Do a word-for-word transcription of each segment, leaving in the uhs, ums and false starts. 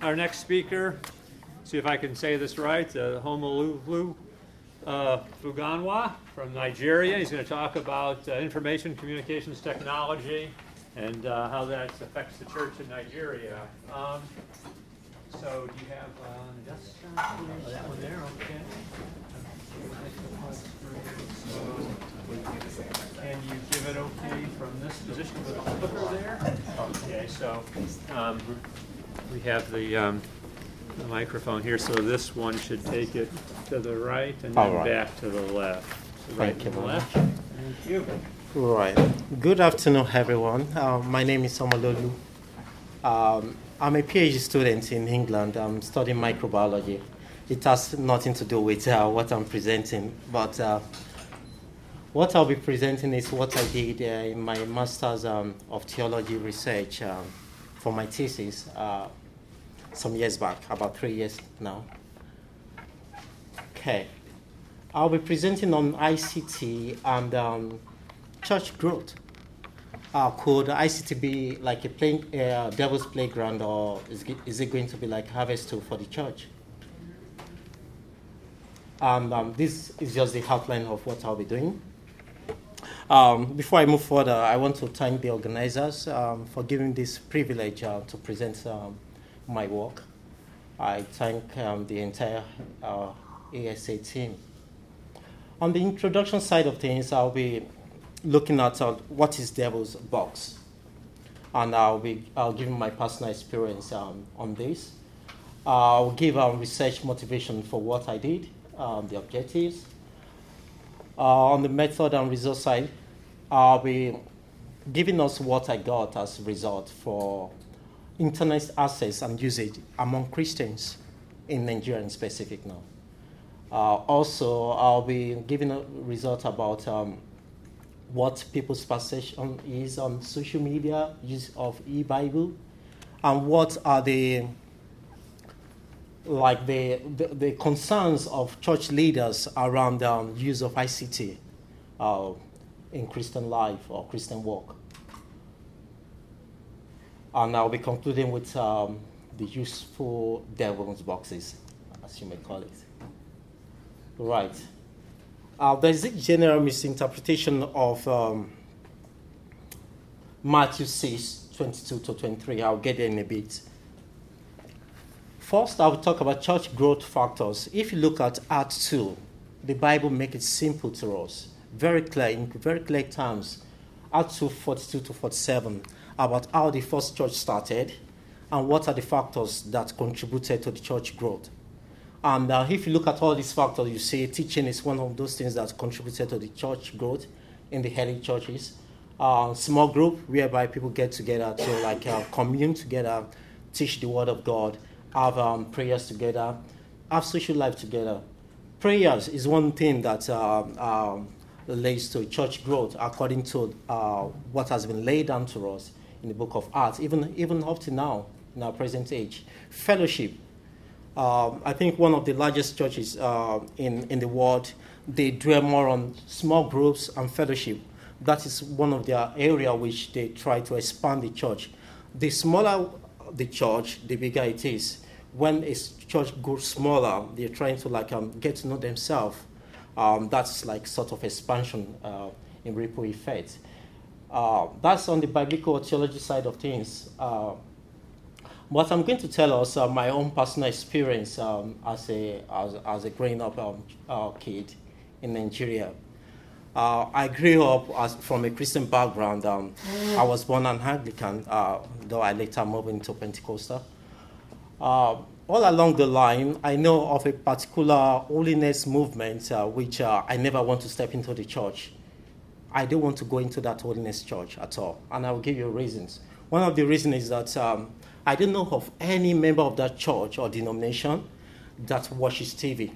our next speaker, see if I can say this right, uh, Homolulu uh, Fuganwa from Nigeria. He's going to talk about uh, information communications technology and uh, how that affects the church in Nigeria. Um, so do you have uh, that's, uh, oh, that one there? Okay. So, can you give it okay from this position with the clicker there? Okay, so um, we have the, um, the microphone here, so this one should take it to the right and then right. back to the left. So right Thank to you the very left. much. Thank you. Right. Good afternoon, everyone. Uh, my name is Omololu. Um, I'm a PhD student in England. I'm studying microbiology. It has nothing to do with uh, what I'm presenting, but uh, what I'll be presenting is what I did uh, in my Master's um, of Theology research um, for my thesis uh, some years back, about three years now. Okay. I'll be presenting on I C T and um, church growth. Uh, could I C T be like a play, uh, devil's playground, or is it, is it going to be like harvest tool for the church? And um, this is just the outline of what I'll be doing. Um, before I move further, I want to thank the organizers um, for giving this privilege uh, to present um, my work. I thank um, the entire uh, A S A team. On the introduction side of things, I'll be looking at uh, what is Devil's Box, and I'll be I'll give my personal experience um, on this. Uh, I'll give um, research motivation for what I did, um, the objectives. Uh, on the method and result side, I'll be giving us what I got as a result for internet access and usage among Christians in Nigeria in specific now. Uh, also, I'll be giving a result about um, what people's perception is on social media, use of e-Bible, and what are the like the, the, the concerns of church leaders around the um, use of I C T uh, in Christian life or Christian work. And I'll be concluding with um, the useful devil's boxes, as you may call it. Right. Uh, there's a general misinterpretation of um, Matthew six, twenty-two to twenty-three. I'll get there in a bit. First, I will talk about church growth factors. If you look at Acts two, the Bible makes it simple to us, very clear, in very clear terms. Acts two, forty-two to forty-seven, about how the first church started and what are the factors that contributed to the church growth. And uh, if you look at all these factors, you see teaching is one of those things that contributed to the church growth in the early churches. Uh, small group, whereby people get together to like uh, commune together, teach the word of God, have um, prayers together, have social life together. Prayers is one thing that uh, um, leads to church growth, according to uh, what has been laid down to us in the book of Acts, even, even up to now, in our present age. Fellowship. Uh, I think one of the largest churches uh, in, in the world, they dwell more on small groups and fellowship. That is one of their area which they try to expand the church. The smaller the church, the bigger it is. When a church grows smaller, they're trying to like um, get to know themselves. Um, that's like sort of expansion uh, in ripple effect. Uh, that's on the biblical theology side of things. Uh, But I'm going to tell us uh, my own personal experience um, as a as, as a growing up um, uh, kid in Nigeria. Uh, I grew up as, from a Christian background. Um, I was born an Anglican, uh, though I later moved into Pentecostal. Uh, all along the line, I know of a particular holiness movement uh, which uh, I never want to step into the church. I don't want to go into that holiness church at all, and I will give you reasons. One of the reasons is that um, I don't know of any member of that church or denomination that watches T V.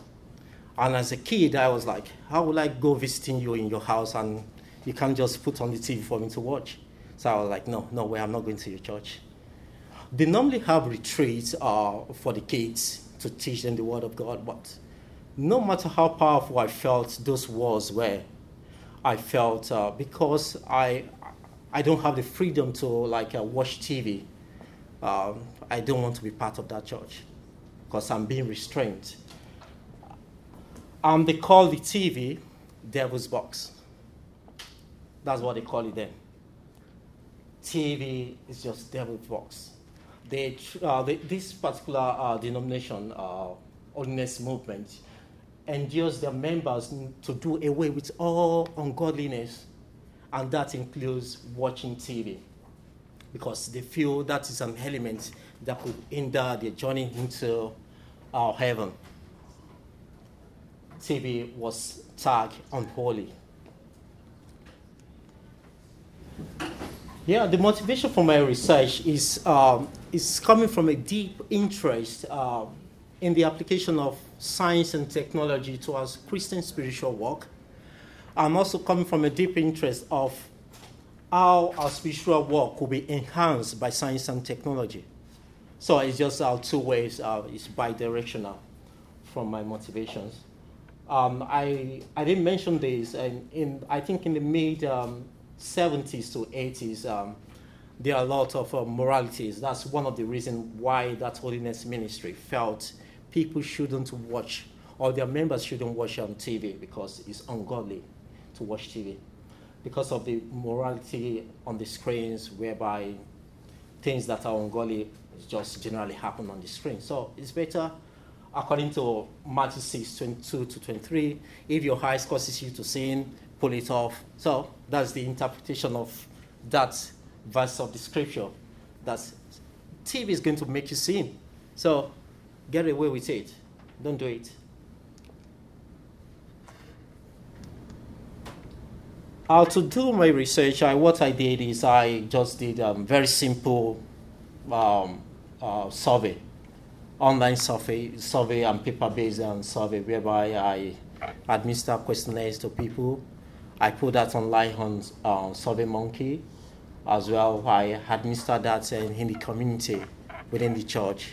And as a kid, I was like, how will I go visiting you in your house and you can't just put on the T V for me to watch? So I was like, no, no way, I'm not going to your church. They normally have retreats uh, for the kids to teach them the word of God, but no matter how powerful I felt those words were, I felt uh, because I I don't have the freedom to like uh, watch T V. Um, I don't want to be part of that church because I'm being restrained. Um, they call the T V devil's box. That's what they call it then. T V is just devil's box. They, uh, they, this particular uh, denomination, uh, holiness movement, endures their members to do away with all ungodliness, and that includes watching T V, because they feel that is an element that could hinder their journey into our heaven. T V was tagged unholy. Yeah, the motivation for my research is um, is coming from a deep interest uh, in the application of science and technology towards Christian spiritual work. I'm also coming from a deep interest of how our spiritual work could be enhanced by science and technology. So it's just uh, two ways. Uh, it's bi-directional from my motivations. Um, I I didn't mention this, and in I think in the mid um, seventies to eighties, um, there are a lot of uh, moralities. That's one of the reasons why that holiness ministry felt people shouldn't watch, or their members shouldn't watch on T V because it's ungodly to watch T V, because of the morality on the screens, whereby things that are ungodly just generally happen on the screen. So it's better, according to Matthew six, twenty-two to twenty-three, if your eyes causes you to sin, pull it off. So that's the interpretation of that verse of the scripture. That T V is going to make you sin. So get away with it. Don't do it. Uh, to do my research, I, what I did is I just did a um, very simple um, uh, survey, online survey, survey and paper-based um, survey, whereby I administer questionnaires to people. I put that online on uh, SurveyMonkey as well. I administer that in, in the community within the church.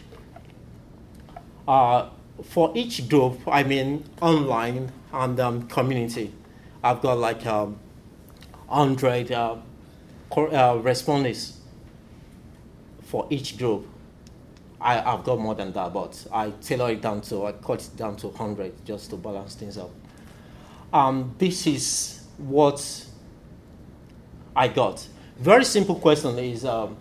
Uh, for each group, I mean online and um, community, I've got like um, one hundred uh, uh, respondents for each group. I, I've got more than that, but I tailor it down to, I cut it down to one hundred just to balance things out. Um, this is what I got. Very simple question is um,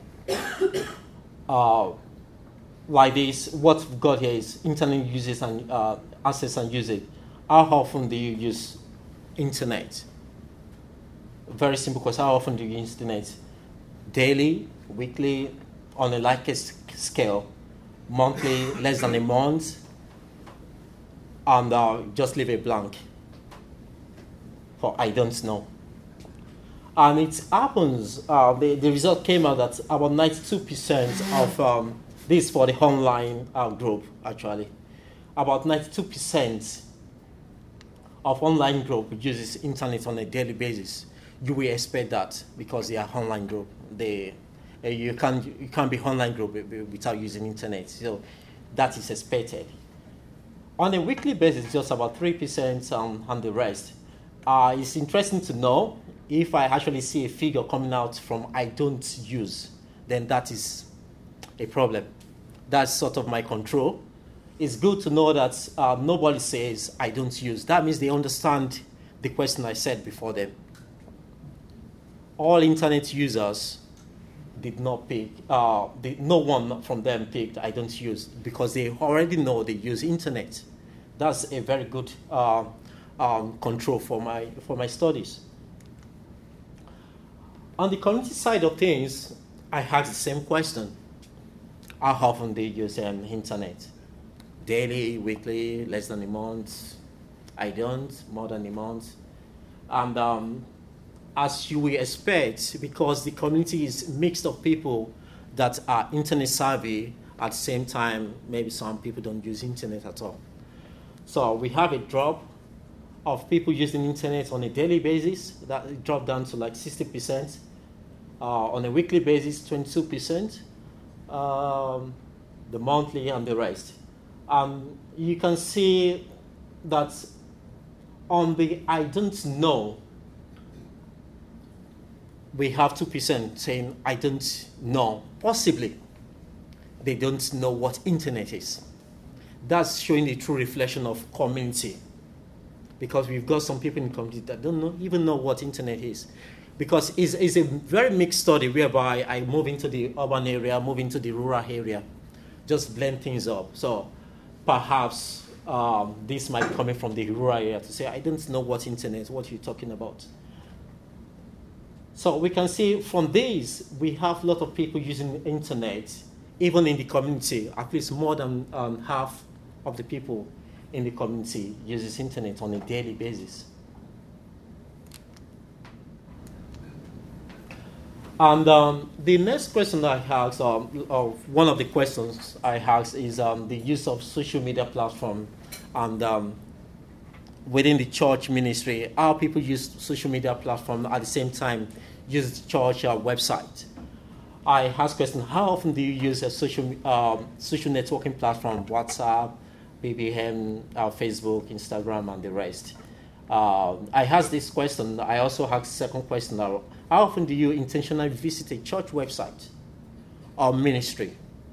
uh, like this. What we've got here is internet uses and uh, access and usage. How often do you use internet? Very simple question. How often do you use internet? Daily, weekly, on a like scale, monthly, less than a month, and uh, just leave a blank for I don't know. And it happens, uh, the, the result came out that about ninety-two percent of, um, this for the online uh, group actually, about ninety-two percent of online group uses internet on a daily basis. You will expect that because they are online group. They, uh, you can't you can't be online group without using internet. So that is expected. On a weekly basis, just about three percent um, and the rest. Uh, it's interesting to know if I actually see a figure coming out from I don't use, then that is a problem. That's sort of my control. It's good to know that uh, nobody says I don't use. That means they understand the question I said before them. All internet users did not pick, uh, they, no one from them picked I don't use because they already know they use internet. That's a very good uh, um, control for my, for my studies. On the community side of things, I had the same question. How often do you use um, internet? Daily, weekly, less than a month? I don't, more than a month. And um, as you will expect, because the community is mixed of people that are internet savvy, at the same time, maybe some people don't use internet at all. So we have a drop of people using internet on a daily basis. That dropped down to like sixty percent. Uh, on a weekly basis, twenty-two percent. Um, the monthly and the rest. Um, you can see that on the I don't know, we have two percent saying I don't know, possibly. they don't know what internet is. That's showing the true reflection of community. Because we've got some people in the community that don't know, even know what internet is. Because it's, it's a very mixed study whereby I move into the urban area, move into the rural area, just blend things up. So perhaps um, this might be coming from the rural area to say, I don't know what internet, what you're talking about. So we can see from this, we have a lot of people using the internet, even in the community. At least more than um, half of the people in the community uses internet on a daily basis. And um, the next question I asked, um, or one of the questions I asked, is um, the use of social media platform and um, within the church ministry, how people use social media platform at the same time use the church uh, website. I asked question, how often do you use a social um, social networking platform, WhatsApp, B B M, uh, Facebook, Instagram, and the rest? Uh, I asked this question. I also asked the second question. How often do you intentionally visit a church website or ministry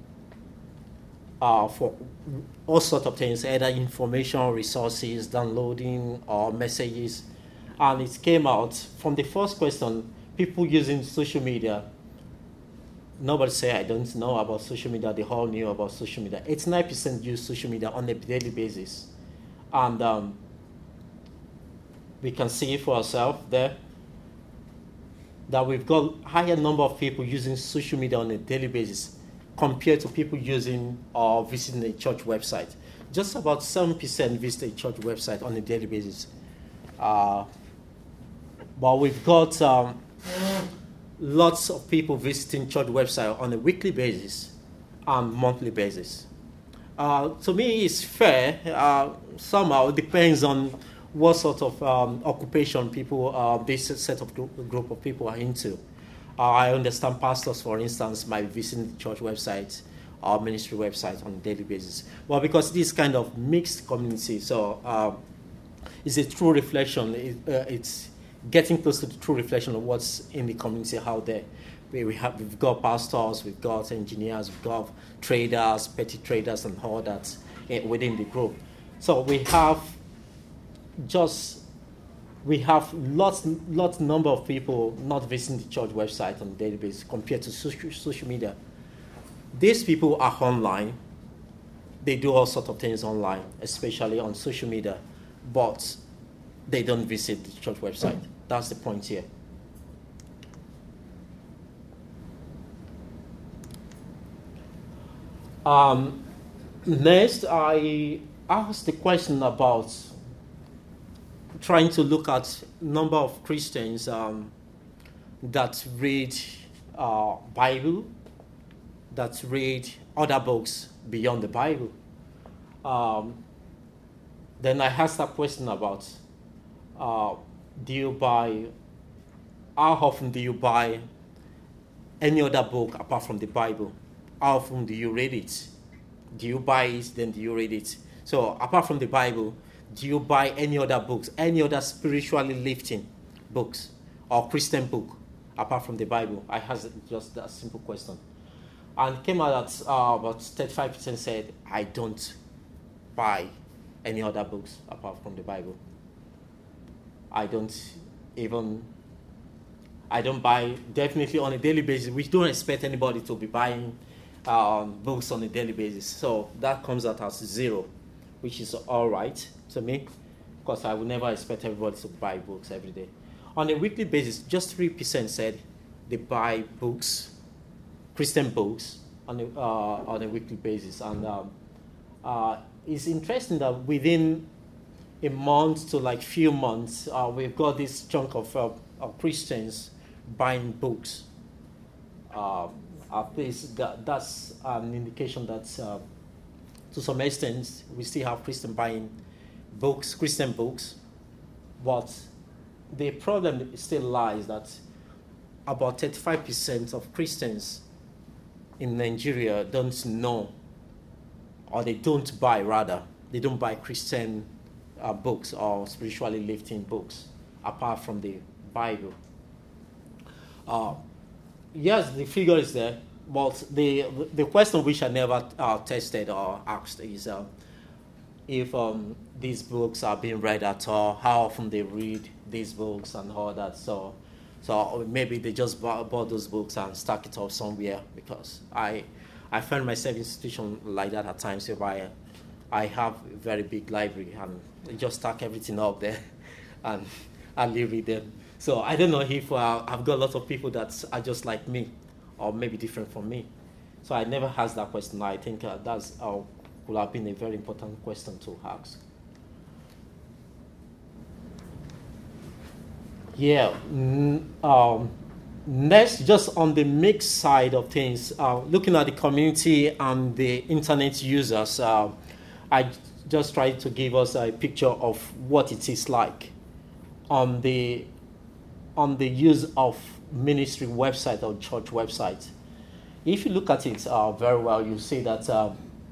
uh, for all sorts of things, either information, resources, downloading, or messages? And it came out from the first question, people using social media. Nobody say, I don't know about social media. They all knew about social media. eighty-nine percent use social media on a daily basis. And um, we can see for ourselves there that we've got a higher number of people using social media on a daily basis compared to people using or visiting a church website. Just about seven percent visit a church website on a daily basis. Uh, but we've got um, lots of people visiting church website on a weekly basis and monthly basis. Uh, to me, it's fair. Uh, somehow it depends on what sort of um, occupation people, uh, this set of group, group of people are into. Uh, I understand pastors, for instance, might visit the church website or ministry website on a daily basis. Well, because this kind of mixed community, so um, it's a true reflection. It, uh, it's getting close to the true reflection of what's in the community out there. We, we have, we've got pastors, we've got engineers, we've got traders, petty traders, and all that within the group. So we have just we have lots lots number of people not visiting the church website on a daily basis compared to social, social media. These people are online. They do all sorts of things online, especially on social media, but they don't visit the church website. That's the point here. Um, next, I asked the question about trying to look at number of Christians um, that read uh, Bible, that read other books beyond the Bible. Um, then I asked that question about uh, do you buy, how often do you buy any other book apart from the Bible? How often do you read it? Do you buy it, then do you read it? So apart from the Bible, do you buy any other books, any other spiritually lifting books or Christian book apart from the Bible? I asked just that simple question. And came out that uh, about thirty-five percent said, I don't buy any other books apart from the Bible. I don't even, I don't buy, definitely on a daily basis. We don't expect anybody to be buying um, books on a daily basis. So that comes out as zero, which is all right to me, because I would never expect everybody to buy books every day. On a weekly basis, just three percent said they buy books, Christian books, on a, uh, on a weekly basis. And um, uh, it's interesting that within a month to like few months, uh, we've got this chunk of, uh, of Christians buying books. Uh, at least that, that's an indication that uh, to some extent we still have Christians buying books, Christian books, but the problem still lies that about thirty-five percent of Christians in Nigeria don't know, or they don't buy rather, they don't buy Christian uh, books or spiritually lifting books apart from the Bible. Uh, yes, the figure is there, but the the question which I never uh, tested or asked is uh, if um, these books are being read at all, how often they read these books and all that. So, so maybe they just bought, bought those books and stuck it up somewhere, because I I find myself in a situation like that at times if I I have a very big library and I just stack everything up there and I live with them. So I don't know if uh, I've got a lot of people that are just like me, or maybe different from me. So I never asked that question. I think uh, that's uh, would have been a very important question to ask. Yeah. Mm, um, next, just on the mixed side of things, uh, looking at the community and the internet users, uh, I just tried to give us a picture of what it is like on the on the use of ministry website or church website. If you look at it uh, very well, you see that uh,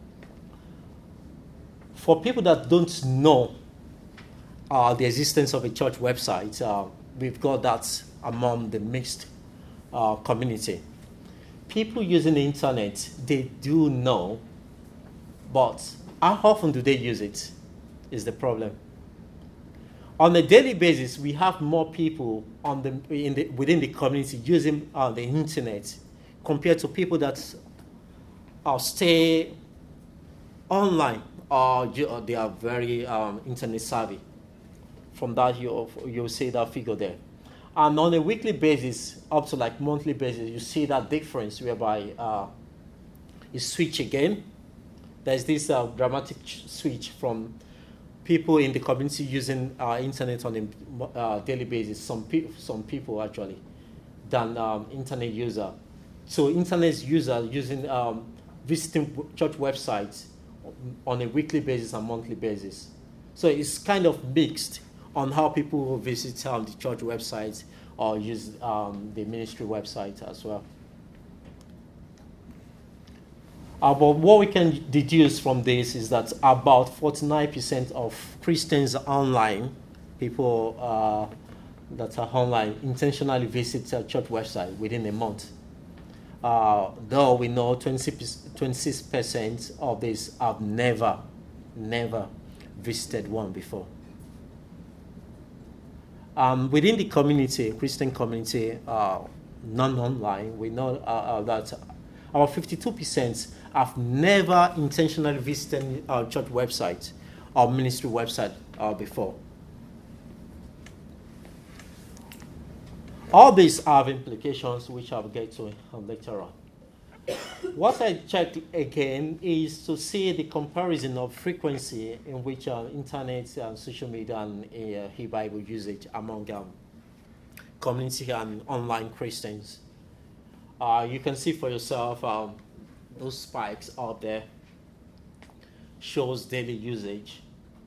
for people that don't know uh, the existence of a church website, uh, we've got that among the mixed uh, community. People using the internet, they do know, but how often do they use it is the problem. On a daily basis, we have more people on the, in the within the community using uh, the internet compared to people that uh, stay online, or uh, they are very um, internet savvy. From that, you you'll see that figure there. And on a weekly basis, up to like monthly basis, you see that difference whereby uh, you switch again. There's this uh, dramatic switch from people in the community using uh, internet on a uh, daily basis, some, pe- some people actually, than um, internet user. So internet user using um, visiting church websites on a weekly basis and monthly basis. So it's kind of mixed on how people visit um, the church website or use um, the ministry website as well. Uh, but what we can deduce from this is that about forty-nine percent of Christians online, people uh, that are online, intentionally visit a church website within a month. Uh, though we know twenty-six percent of these have never, never visited one before. Um, within the community, Christian community, uh, non-online, we know uh, uh, that about fifty-two percent have never intentionally visited our church website or ministry website uh, before. All these have implications, which I'll get to later on. What I checked again is to see the comparison of frequency in which uh, internet and social media and uh, e-Bible usage among um, community and online Christians. Uh, you can see for yourself um, those spikes out there shows daily usage.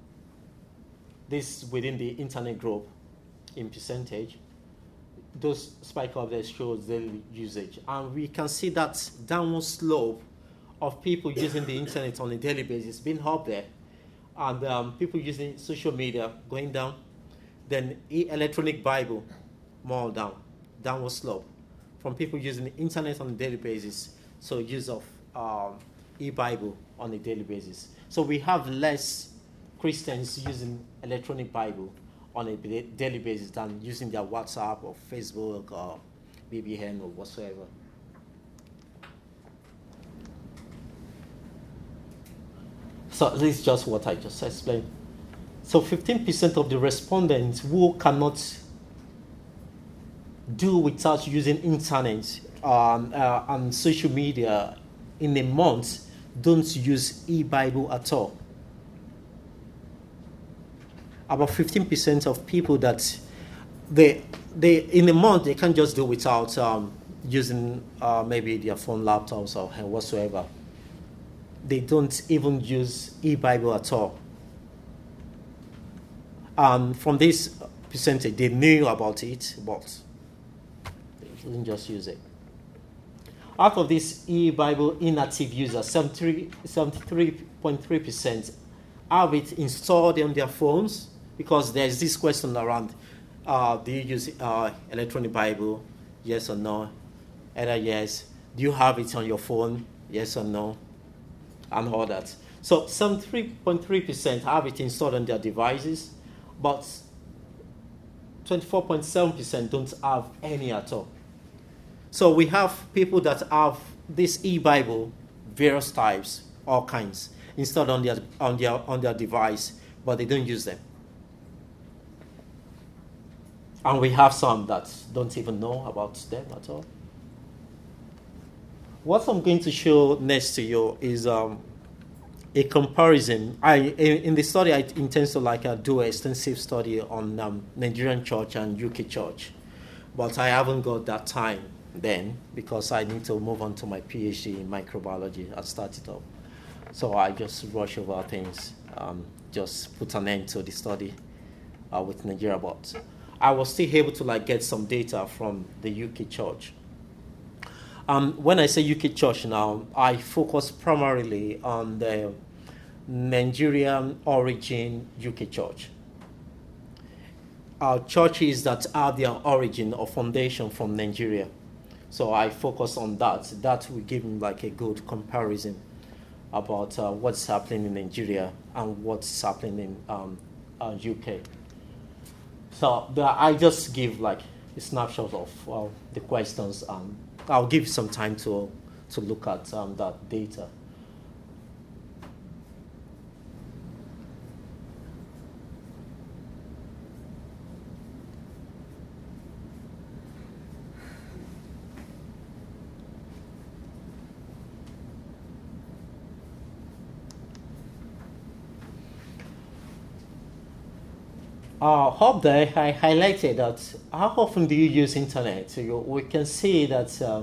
This within the internet group in percentage. Those spike up there shows daily usage. And we can see that downward slope of people using the internet on a daily basis being up there. And um, people using social media going down. Then electronic Bible more down, downward slope. From people using the internet on a daily basis, so use of um, e-Bible on a daily basis. So we have less Christians using electronic Bible on a daily basis than using their WhatsApp or Facebook or B B N or whatsoever. So this is just what I just explained. So fifteen percent of the respondents who cannot do without using internet um, uh, and social media in a month don't use e-Bible at all. About fifteen percent of people that they they in a month they can't just do without um, using uh, maybe their phone, laptops, or whatsoever. They don't even use e-Bible at all. Um, from this percentage, they knew about it, but they didn't just use it. Out of this e-Bible inactive users, seventy-three point three percent have it installed on their phones, because there's this question around, uh, do you use uh, electronic Bible, yes or no? Either yes, Do you have it on your phone? Yes or no? And all that. So seventy-three point three percent have it installed on their devices, but twenty-four point seven percent don't have any at all. So we have people that have this e-Bible, various types, all kinds, installed on their on their on their device, but they don't use them. And we have some that don't even know about them at all. What I'm going to show next to you is um, a comparison. I in, in the study I intend to like uh, do an extensive study on um, Nigerian church and U K church, but I haven't got that time then because I need to move on to my PhD in microbiology. I started up, so I just rush over things, um, just put an end to the study uh, with Nigeria. But I was still able to like get some data from the U K church. Um, when I say U K church now, I focus primarily on the Nigerian origin U K church. Our churches that have their origin or foundation from Nigeria. So I focus on that. That will give me like a good comparison about uh, what's happening in Nigeria and what's happening in um, uh, U K. So the, I just give like a snapshot of uh, the questions, and I'll give you some time to to look at um, that data. Uh, up there, I highlighted that how often do you use internet? So you, we can see that uh,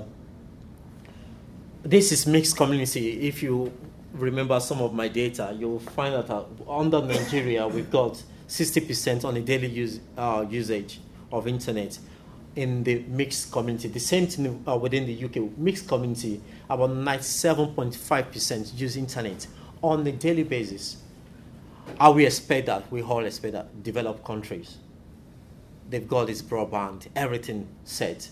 this is mixed community. If you remember some of my data, you'll find that uh, under Nigeria, we've got sixty percent on a daily use, uh, usage of internet in the mixed community. The same thing uh, within the U K, mixed community, about ninety-seven point five percent use internet on a daily basis. How we expect that, we all expect that, developed countries, they've got this broadband, everything set.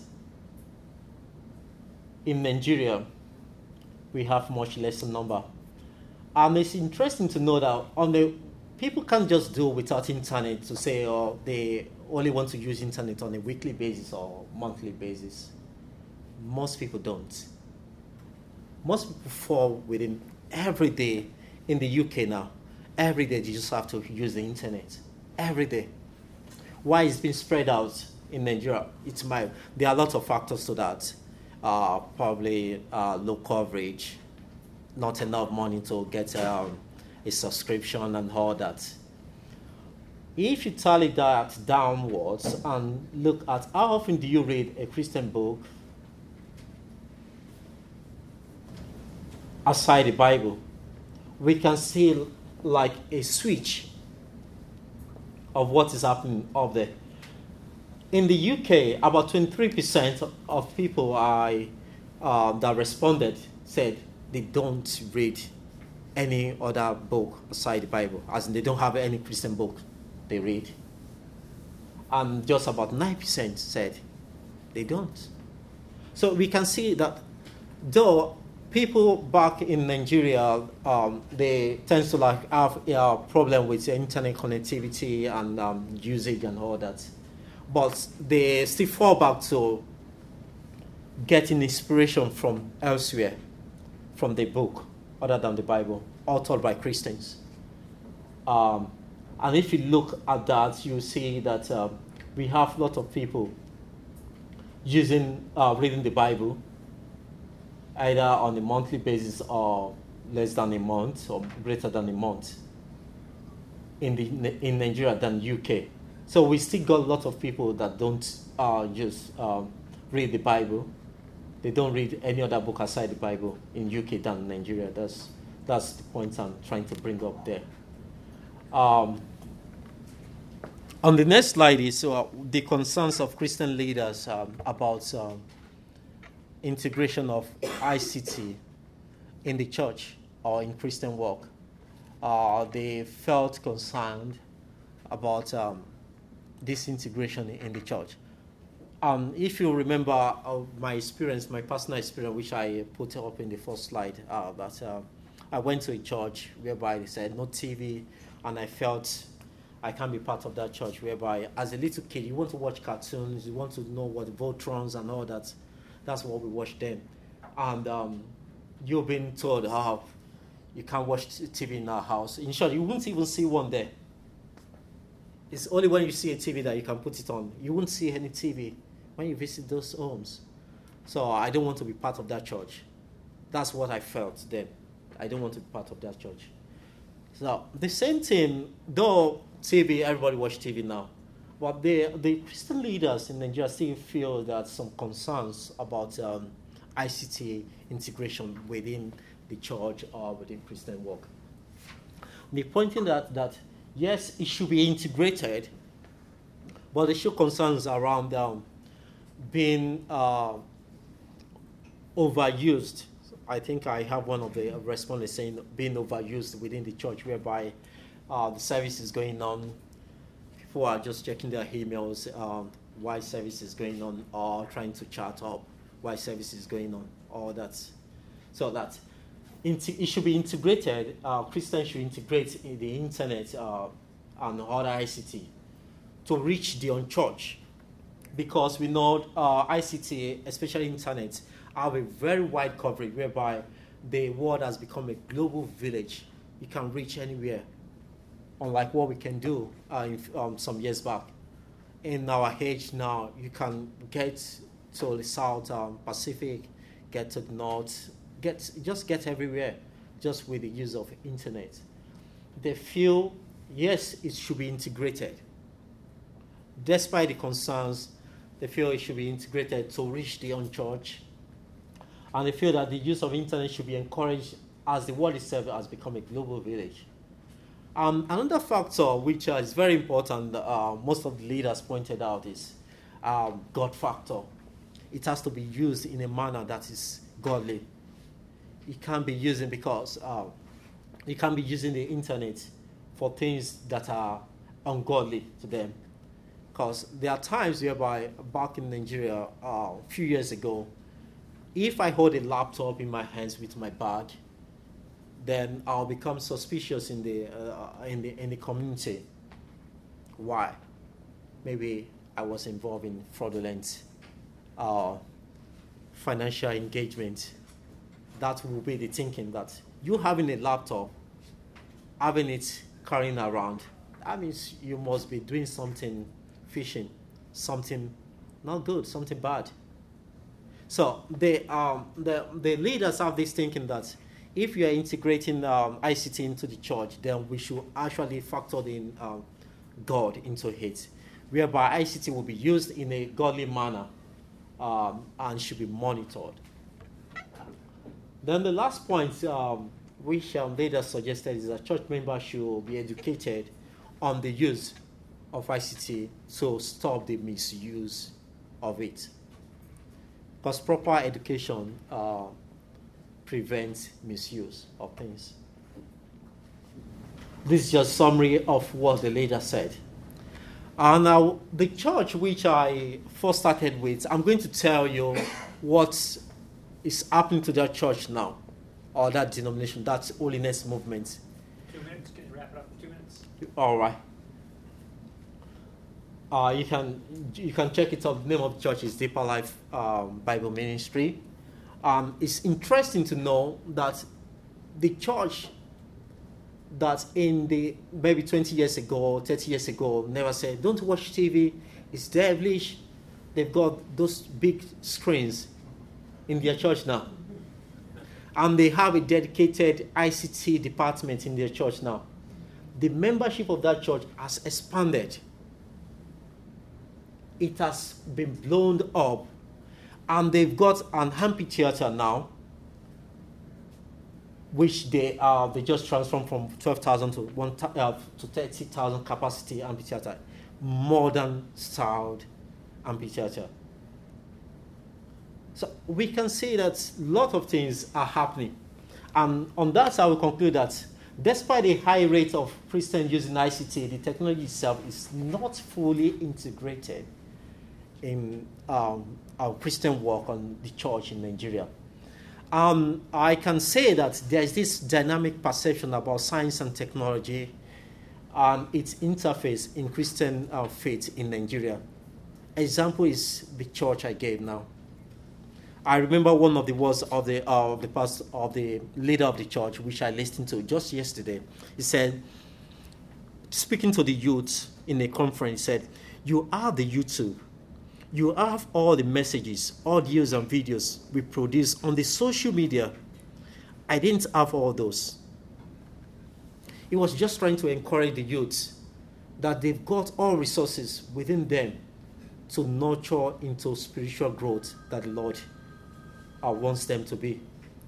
In Nigeria, we have much lesser number. And it's interesting to know that on the people can't just do without internet to say, oh, they only want to use internet on a weekly basis or monthly basis. Most people don't. Most people fall within every day in the U K now. Every day you just have to use the internet. Every day. Why it's been spread out in Nigeria? It's my, there are a lot of factors to that. Uh, probably uh, low coverage, not enough money to get um, a subscription and all that. If you tally that downwards and look at how often do you read a Christian book aside the Bible, we can see like a switch of what is happening up there. In the U K, about twenty-three percent of people I, uh, that responded said they don't read any other book aside the Bible, as in they don't have any Christian book they read. And just about nine percent said they don't. So we can see that though people back in Nigeria, um, they tend to like have a uh, problem with internet connectivity and um, usage and all that. But they still fall back to getting inspiration from elsewhere, from the book, other than the Bible, authored by Christians. Um, and if you look at that, you see that uh, we have a lot of people using, uh, reading the Bible, either on a monthly basis or less than a month or greater than a month in the in Nigeria than U K. So we still got a lot of people that don't uh, just um, read the Bible. They don't read any other book aside the Bible in U K than Nigeria. That's that's the point I'm trying to bring up there. Um, on the next slide is uh, the concerns of Christian leaders um, about uh, integration of I C T in the church or in Christian work. Uh, they felt concerned about um, this integration in the church. Um, if you remember uh, my experience, my personal experience, which I put up in the first slide, uh, that uh, I went to a church whereby they said no T V, and I felt I can't be part of that church, whereby as a little kid, you want to watch cartoons, you want to know what the Voltrons and all that. That's what we watched then. And um, you've been told how you can't watch T V in our house. In short, you won't even see one there. It's only when you see a T V that you can put it on. You won't see any T V when you visit those homes. So I don't want to be part of that church. That's what I felt then. I don't want to be part of that church. So the same thing, though T V, everybody watch T V now, but the, the Christian leaders in Nigeria still feel that some concerns about um, I C T integration within the church or within Christian work. They're pointing that, that yes, it should be integrated, but they show concerns around um, being uh, overused. I think I have one of the respondents saying being overused within the church, whereby uh, the service is going on, people are just checking their emails um, while service is going on, or trying to chat up while service is going on, all that. So that it should be integrated. Uh, Christians should integrate in the internet uh, and other I C T to reach the unchurched, because we know uh, I C T, especially internet, have a very wide coverage whereby the world has become a global village. You can reach anywhere, unlike what we can do uh, in, um, some years back. In our age now, you can get to the South um, Pacific, get to the North, get just get everywhere, just with the use of internet. They feel, yes, it should be integrated. Despite the concerns, they feel it should be integrated to reach the unchurched. And they feel that the use of internet should be encouraged as the world itself has become a global village. Um, another factor which uh, is very important, uh, most of the leaders pointed out, is um, God factor. It has to be used in a manner that is godly. It can't be using because uh, you can't be using the internet for things that are ungodly to them. Because there are times whereby back in Nigeria uh, a few years ago, if I hold a laptop in my hands with my bag, then I'll become suspicious in the uh, in the in the community. Why? Maybe I was involved in fraudulent uh, financial engagement. That will be the thinking, that you having a laptop, having it carrying around, that means you must be doing something fishy, something not good, something bad. So the, um, the, the leaders have this thinking that if you are integrating um, I C T into the church, then we should actually factor in um, God into it, whereby I C T will be used in a godly manner um, and should be monitored. Then the last point um, which um, leaders suggested is that church members should be educated on the use of I C T to stop the misuse of it. Because proper education uh, prevents misuse of things. This is just a summary of what the leader said. And now the church which I first started with, I'm going to tell you what is happening to that church now, or that denomination, that holiness movement. Two minutes, can you wrap it up in two minutes? All right. Uh, you can you can check it out. The name of the church is Deeper Life um, Bible Ministry. Um, it's interesting to know that the church that in the maybe twenty years ago, thirty years ago, never said, don't watch T V, it's devilish. They've got those big screens in their church now. And they have a dedicated I C T department in their church now. The membership of that church has expanded. It has been blown up. And they've got an amphitheater now, which they uh, they just transformed from twelve thousand to one uh, to thirty thousand capacity amphitheater, modern styled amphitheater. So we can see that a lot of things are happening, and on that I will conclude that despite the high rate of Christians using I C T, the technology itself is not fully integrated in um, our Christian work on the church in Nigeria. Um, I can say that there is this dynamic perception about science and technology and its interface in Christian uh, faith in Nigeria. Example is the church I gave now. I remember one of the words of the uh, of the pastor, of the leader of the church, which I listened to just yesterday. He said, speaking to the youth in a conference, he said, "You have the YouTube, you have all the messages, audios and videos we produce on the social media. I didn't have all those." He was just trying to encourage the youth that they've got all resources within them to nurture into spiritual growth that the Lord uh, wants them to be.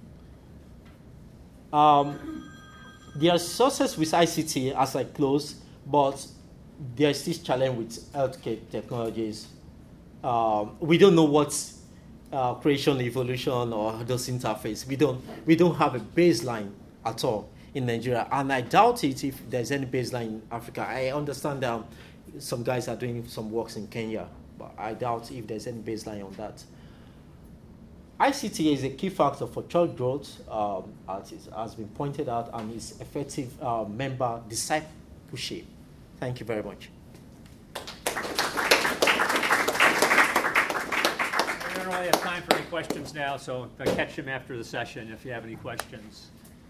Um, there are success with I C T as I close, but there is this challenge with healthcare technologies. Um, we don't know what's uh, creation, evolution, or those interface. We don't. We don't have a baseline at all in Nigeria, and I doubt it if there's any baseline in Africa. I understand that um, some guys are doing some works in Kenya, but I doubt if there's any baseline on that. I C T is a key factor for church growth, um, as it has been pointed out, and is effective uh, member discipleship. Thank you very much. We don't really have time for any questions now, so I'll catch them after the session if you have any questions.